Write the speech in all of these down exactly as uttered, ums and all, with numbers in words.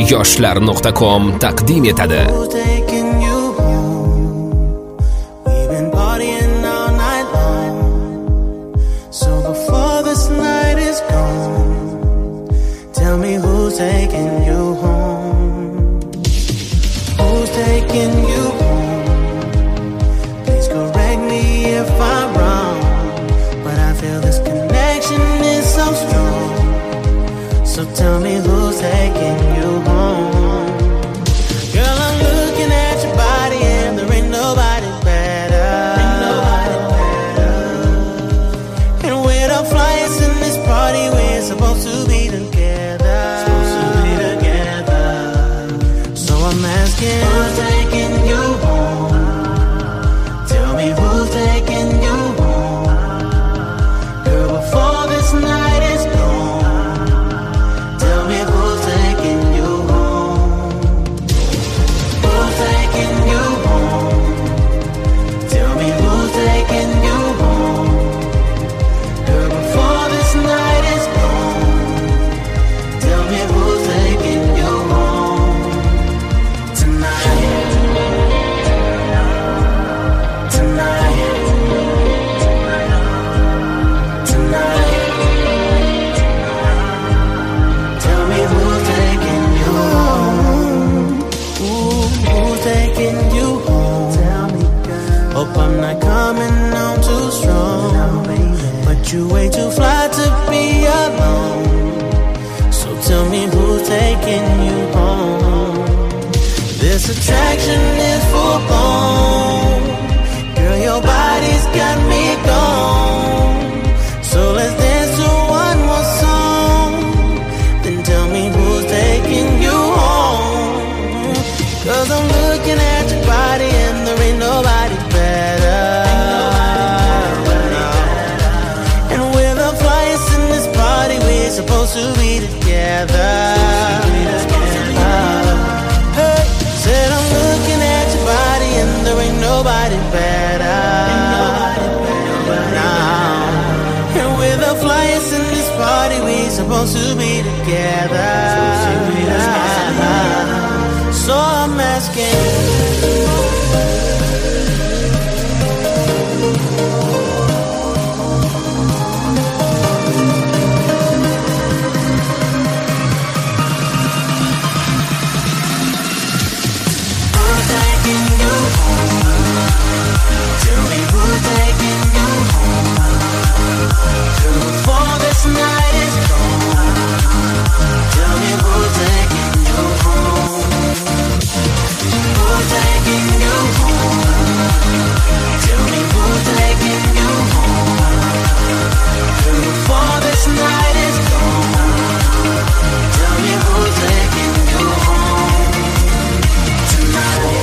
yoshlar nuqta com taqdim etadi. Taking you home, who's taking you home? Please correct me if I'm wrong, but I feel this connection is so strong. So tell me who's taking you home. Girl, I'm looking at your body and there ain't nobody better. Ain't nobody better. And we're the flyers in this party, we're supposed to be together. I'm asking, who's taking you home? Tell me who's taking you home. Girl, before this night is gone, tell me who's taking you home. Who's taking you home? Tell me who's taking you home. Girl, before this night is gone, tell me who's taking you home. Hope I'm not coming on too strong, but you way too fly to be alone. So tell me who's taking you home. This attraction is full blown. Girl, your body's got me gone. So let's dance to one more song. Then tell me who's taking you home. Cause I'm looking at your body and there ain't nobody better. And we're the flyers in this party, we're supposed to be together. Hey, said I'm looking at your body and there ain't nobody better. Nah. And we're the flyers in this party, we're supposed to be together. So I'm asking, who's taking you home? Tell me who's taking you home. Till before this night is gone, tell me who's taking you home. Who's taking you home? Tell me who's taking you home. Till before this night is gone, tell me who's taking you home tonight.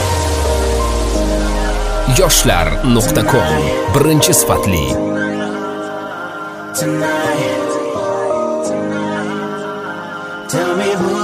yoshlar nuqta com birinchi sifatli. Tonight, tell me who